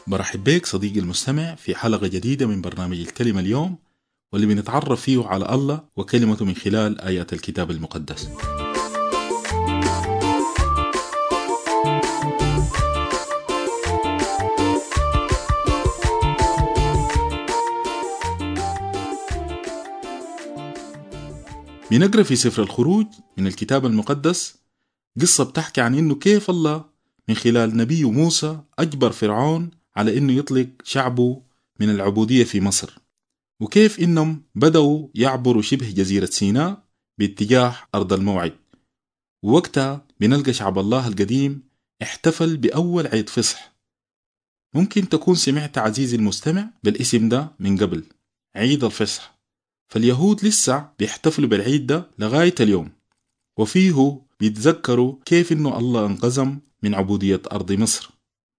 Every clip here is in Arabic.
برحب بك صديقي المستمع في حلقة جديدة من برنامج الكلمة اليوم، واللي بنتعرف فيه على الله وكلمته من خلال آيات الكتاب المقدس. بنقرأ في سفر الخروج من الكتاب المقدس قصة بتحكي عن إنه كيف الله من خلال نبيه موسى أجبر فرعون على إنه يطلق شعبه من العبودية في مصر، وكيف إنهم بدأوا يعبروا شبه جزيرة سيناء باتجاه أرض الموعد. ووقتها بنلقى شعب الله القديم احتفل بأول عيد فصح. ممكن تكون سمعت عزيزي المستمع بالاسم ده من قبل، عيد الفصح. فاليهود لسه بيحتفلوا بالعيد ده لغاية اليوم، وفيه بيتذكروا كيف إنه الله انقذهم من عبودية أرض مصر.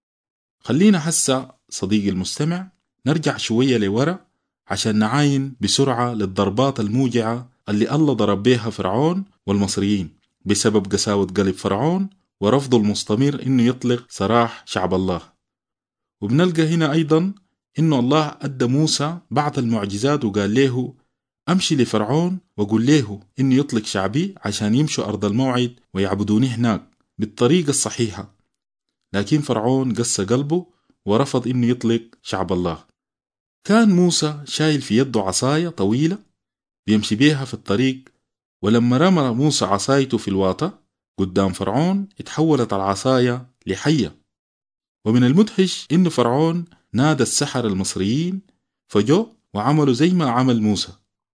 خلينا هسه صديقي المستمع نرجع شوية لورا عشان نعاين بسرعة للضربات الموجعة اللي الله ضرب بيها فرعون والمصريين بسبب قساوة قلب فرعون ورفضه المستمر إنه يطلق سراح شعب الله. وبنلقى هنا أيضا إنه الله أدى موسى بعض المعجزات وقال له أمشي لفرعون وقل له إنه يطلق شعبي عشان يمشوا أرض الموعد ويعبدوني هناك بالطريقة الصحيحة. لكن فرعون قسى قلبه ورفض إنه يطلق شعب الله. كان موسى شايل في يده عصاية طويلة بيمشي بيها في الطريق، ولما رمى موسى عصايته في الواطة قدام فرعون اتحولت العصاية لحية. ومن المدهش إنه فرعون نادى السحر المصريين فجو وعملوا زي ما عمل موسى.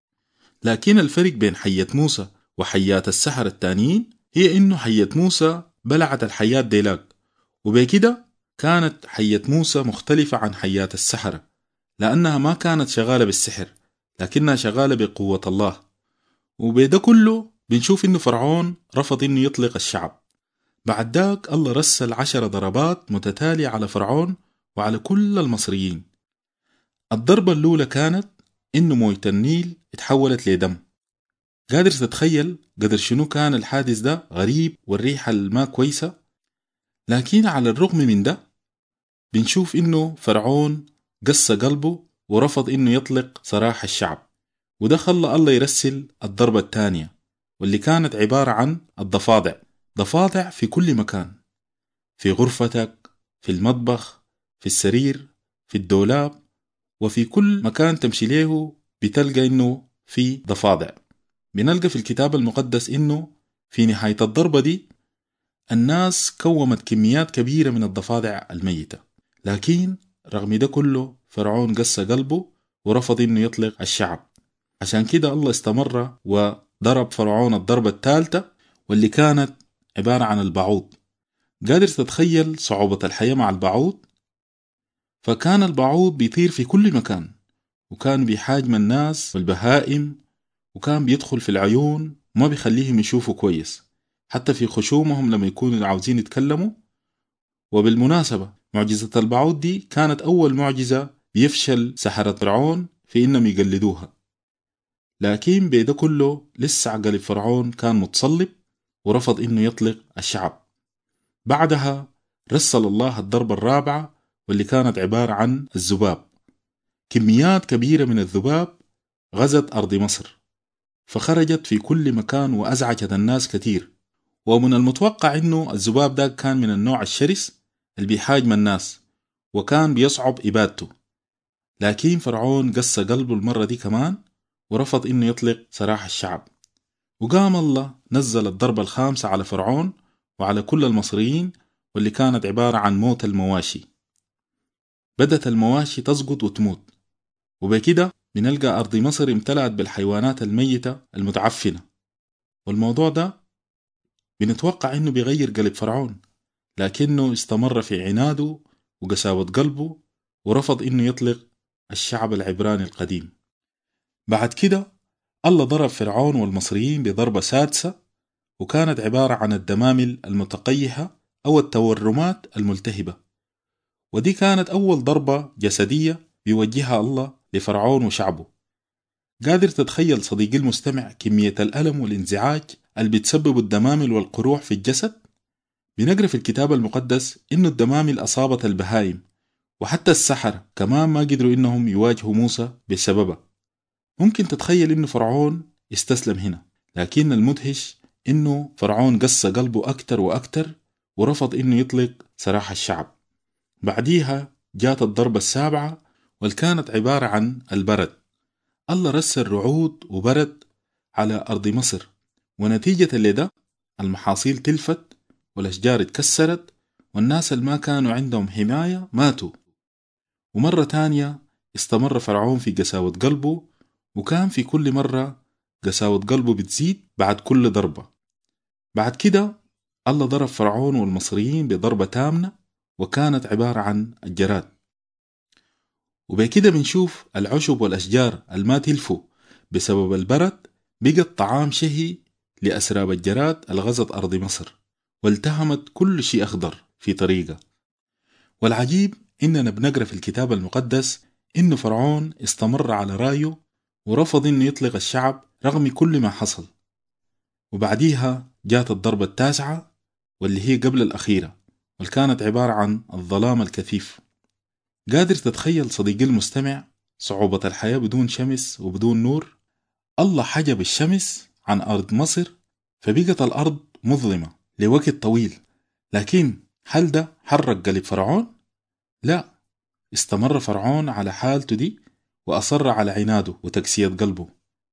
لكن الفرق بين حية موسى وحيات السحر التانيين هي إنه حية موسى بلعت الحيات ديلاك، وبكده كانت حية موسى مختلفة عن حيات السحرة، لأنها ما كانت شغالة بالسحر لكنها شغالة بقوة الله. وبده كله بنشوف إنه فرعون رفض إنه يطلق الشعب. بعد ذاك الله رسل 10 ضربات متتالية على فرعون وعلى كل المصريين. الضربة الأولى كانت إنه موية النيل اتحولت لدم. قادر تتخيل قدر شنو كان الحادث ده غريب والريحة الماء كويسة؟ لكن على الرغم من ده بنشوف إنه فرعون قسى قلبه ورفض إنه يطلق سراح الشعب، وده خلى الله يرسل الضربة الثانية واللي كانت عبارة عن الضفادع. ضفادع في كل مكان، في غرفتك، في المطبخ، في السرير، في الدولاب، وفي كل مكان تمشي له بتلقى إنه في ضفادع. بنلقى في الكتاب المقدس إنه في نهاية الضربة دي الناس كومت كميات كبيرة من الضفادع الميتة. لكن رغم ده كله فرعون قسى قلبه ورفض إنه يطلق الشعب. عشان كده الله استمر وضرب فرعون الضربة الثالثة واللي كانت عبارة عن البعوض. قادر تتخيل صعوبة الحياة مع البعوض؟ فكان البعوض بيطير في كل مكان، وكان بيحاجم الناس والبهائم، وكان بيدخل في العيون وما بيخليهم يشوفوا كويس حتى في خشومهم لما يكونوا عاوزين يتكلموا. وبالمناسبة معجزة البعوض دي كانت أول معجزة بيفشل سحرة فرعون في إنهم يقلدوها. لكن بيده كله لسه قلب فرعون كان متصلب ورفض إنه يطلق الشعب. بعدها رسل الله الضربة الرابعة واللي كانت عبارة عن الذباب. كميات كبيرة من الذباب غزت أرض مصر، فخرجت في كل مكان وأزعجت الناس كتير. ومن المتوقع إنه الذباب ده كان من النوع الشرس اللي بيحاجم الناس وكان بيصعب إبادته. لكن فرعون قسى قلبه المرة دي كمان ورفض إنه يطلق سراح الشعب. وقام الله نزل الضربة الخامسة على فرعون وعلى كل المصريين، واللي كانت عبارة عن موت المواشي. بدت المواشي تسقط وتموت، وبكده بنلقى أرض مصر امتلأت بالحيوانات الميتة المتعفنة. والموضوع ده بنتوقع إنه بيغير قلب فرعون، لكنه استمر في عناده وقساوة قلبه ورفض إنه يطلق الشعب العبراني القديم. بعد كده الله ضرب فرعون والمصريين بضربة سادسة، وكانت عبارة عن الدمامل المتقيحة أو التورمات الملتهبة. ودي كانت أول ضربة جسدية بيوجهها الله لفرعون وشعبه. قادر تتخيل صديقي المستمع كمية الألم والانزعاج اللي بتسبب الدمامل والقروح في الجسد؟ بنقرأ في الكتاب المقدس إنه الدمامل أصابت البهائم وحتى السحرة كمان ما قدروا إنهم يواجهوا موسى بسببها. ممكن تتخيل إنه فرعون استسلم هنا، لكن المدهش إنه فرعون قسى قلبه أكتر وأكتر ورفض إنه يطلق سراح الشعب. بعديها جات الضربة السابعة واللي كانت عبارة عن البرد. الله رسل رعود وبرد على أرض مصر، ونتيجة لده المحاصيل تلفت والأشجار اتكسرت والناس اللي ما كانوا عندهم حماية ماتوا. ومرة تانية استمر فرعون في قساوة قلبه، وكان في كل مرة قساوة قلبه بتزيد بعد كل ضربة. بعد كده الله ضرب فرعون والمصريين بضربة تامنة وكانت عبارة عن الجراد. وبكده بنشوف العشب والأشجار الما تلفوا بسبب البرد بقت طعام شهي لأسراب الجراد الغزت أرض مصر والتهمت كل شيء أخضر في طريقه. والعجيب إننا بنقرأ في الكتاب المقدس إنه فرعون استمر على رايه ورفض إنه يطلق الشعب رغم كل ما حصل. وبعديها جات الضربة التاسعة واللي هي قبل الأخيرة واللي كانت عبارة عن الظلام الكثيف. قادر تتخيل صديقي المستمع صعوبة الحياة بدون شمس وبدون نور؟ الله حجب الشمس عن أرض مصر فبقت الأرض مظلمة لوقت طويل، لكن هل ده حرك قلب فرعون؟ لا، استمر فرعون على حالته دي وأصر على عناده وتكسية قلبه.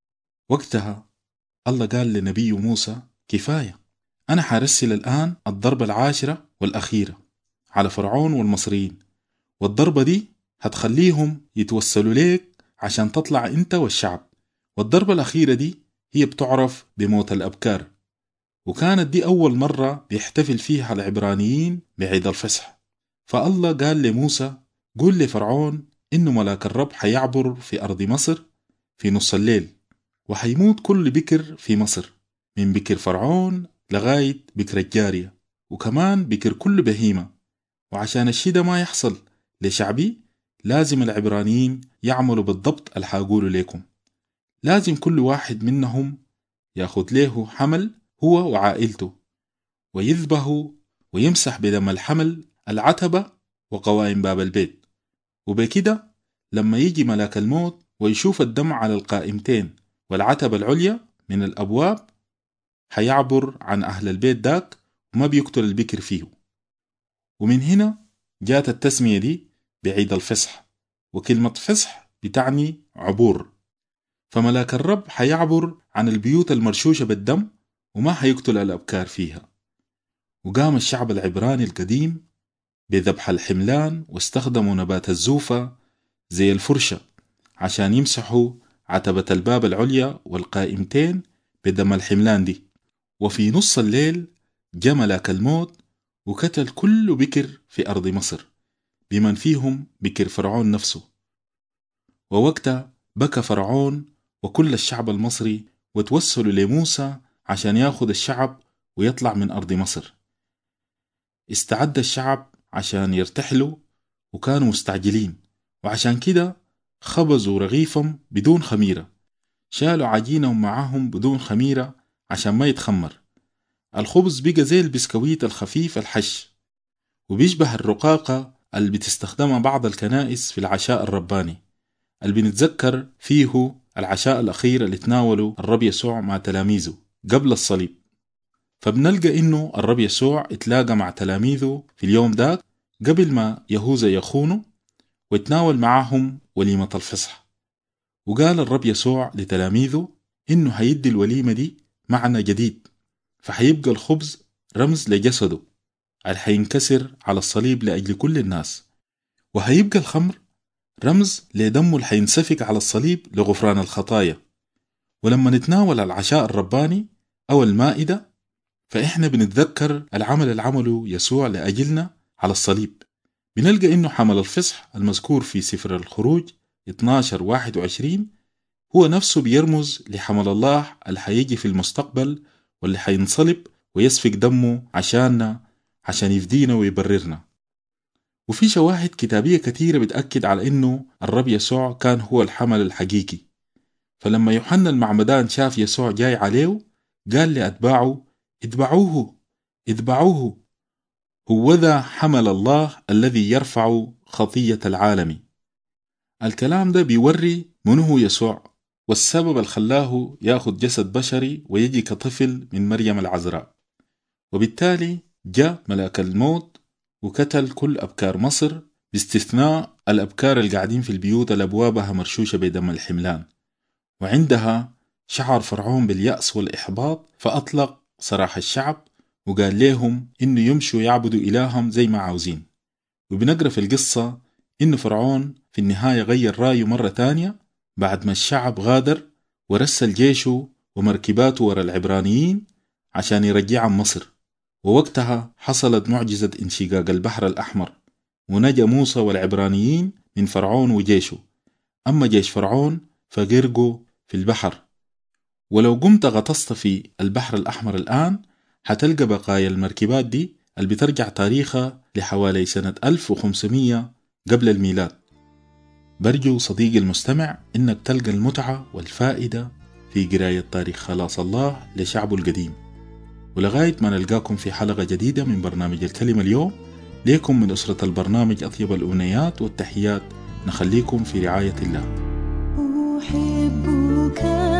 وقتها الله قال لنبي موسى كفاية، أنا حارسل الآن الضربة العاشرة والأخيرة على فرعون والمصريين، والضربة دي هتخليهم يتوسلوا ليك عشان تطلع انت والشعب. والضربة الأخيرة دي هي بتعرف بموت الأبكار، وكانت دي أول مرة بيحتفل فيها العبرانيين بعيد الفصح. فالله قال لموسى قول لفرعون إنه ملاك الرب حيعبر في أرض مصر في نص الليل، وحيموت كل بكر في مصر من بكر فرعون لغاية بكر الجارية وكمان بكر كل بهيمة. وعشان الشي ده ما يحصل لشعبي لازم العبرانيين يعملوا بالضبط اللي حاقوله ليكم. لازم كل واحد منهم ياخد له حمل هو وعائلته ويذبحوا ويمسح بدم الحمل العتبة وقوائم باب البيت. وبكده لما يجي ملاك الموت ويشوف الدم على القائمتين والعتبة العليا من الأبواب حيعبر عن أهل البيت داك وما بيقتل البكر فيه. ومن هنا جات التسمية دي بعيد الفصح، وكلمة فصح بتعني عبور. فملاك الرب حيعبر عن البيوت المرشوشة بالدم وما حيقتل الأبكار فيها. وقام الشعب العبراني القديم بذبح الحملان واستخدموا نبات الزوفة زي الفرشة عشان يمسحوا عتبة الباب العليا والقائمتين بدم الحملان دي. وفي نص الليل جاء ملاك الموت وقتل كل بكر في أرض مصر بمن فيهم بكر فرعون نفسه. ووقتها بكى فرعون وكل الشعب المصري وتوسلوا لموسى عشان ياخد الشعب ويطلع من أرض مصر. استعد الشعب عشان يرتحلوا وكانوا مستعجلين، وعشان كده خبزوا رغيفهم بدون خميرة، شالوا عجينهم معاهم بدون خميرة عشان ما يتخمر. الخبز بقى زي البسكويت الخفيف الحش وبيشبه الرقاقة اللي بتستخدمها بعض الكنائس في العشاء الرباني اللي بنتذكر فيه العشاء الأخير اللي تناوله الرب يسوع مع تلاميذه قبل الصليب. فبنلقى إنه الرب يسوع اتلاقى مع تلاميذه في اليوم داك قبل ما يهوذا يخونه ويتناول معهم وليمة الفصح. وقال الرب يسوع لتلاميذه إنه هيدي الوليمة دي معنى جديد، فحيبقى الخبز رمز لجسده اللي حينكسر على الصليب لأجل كل الناس، وهيبقى الخمر رمز لدمه اللي حينسفك على الصليب لغفران الخطايا. ولما نتناول العشاء الرباني أو المائدة فإحنا بنتذكر العمل اللي عمله يسوع لأجلنا على الصليب. بنلقى إنه حمل الفصح المذكور في سفر الخروج 12:21 هو نفسه بيرمز لحمل الله اللي حيجي في المستقبل واللي حينصلب ويسفك دمه عشاننا عشان يفدينا ويبررنا. وفي شواهد كتابية كثيرة بتأكد على إنه الرب يسوع كان هو الحمل الحقيقي. فلما يوحنا المعمدان شاف يسوع جاي عليه قال لأتباعه اتبعوه اتبعوه، هو ذا حمل الله الذي يرفع خطية العالم. الكلام ده بيوري منه هو يسوع والسبب اللي خلاه ياخد جسد بشري ويجي كطفل من مريم العذراء. وبالتالي جاء ملاك الموت وقتل كل أبكار مصر باستثناء الأبكار اللي قاعدين في البيوت اللي أبوابها مرشوشة بدم الحملان. وعندها شعر فرعون باليأس والإحباط، فأطلق سراح الشعب وقال لهم إنه يمشوا يعبدوا إلههم زي ما عاوزين. وبنقرأ في القصة إنه فرعون في النهاية غير رأيه مرة تانية بعد ما الشعب غادر ورسل جيشه ومركباته ورا العبرانيين عشان يرجعهم مصر. ووقتها حصلت معجزة انشقاق البحر الأحمر ونجا موسى والعبرانيين من فرعون وجيشه. أما جيش فرعون فغرقوا في البحر. ولو قمت غطست في البحر الأحمر الآن هتلقى بقايا المركبات دي اللي بترجع تاريخها لحوالي سنة 1500 قبل الميلاد. برجو صديقي المستمع إنك تلقى المتعة والفائدة في قراية تاريخ خلاص الله لشعبه القديم. ولغاية ما نلقاكم في حلقة جديدة من برنامج الكلمة اليوم، ليكم من أسرة البرنامج أطيب الأمنيات والتحيات. نخليكم في رعاية الله. أحبك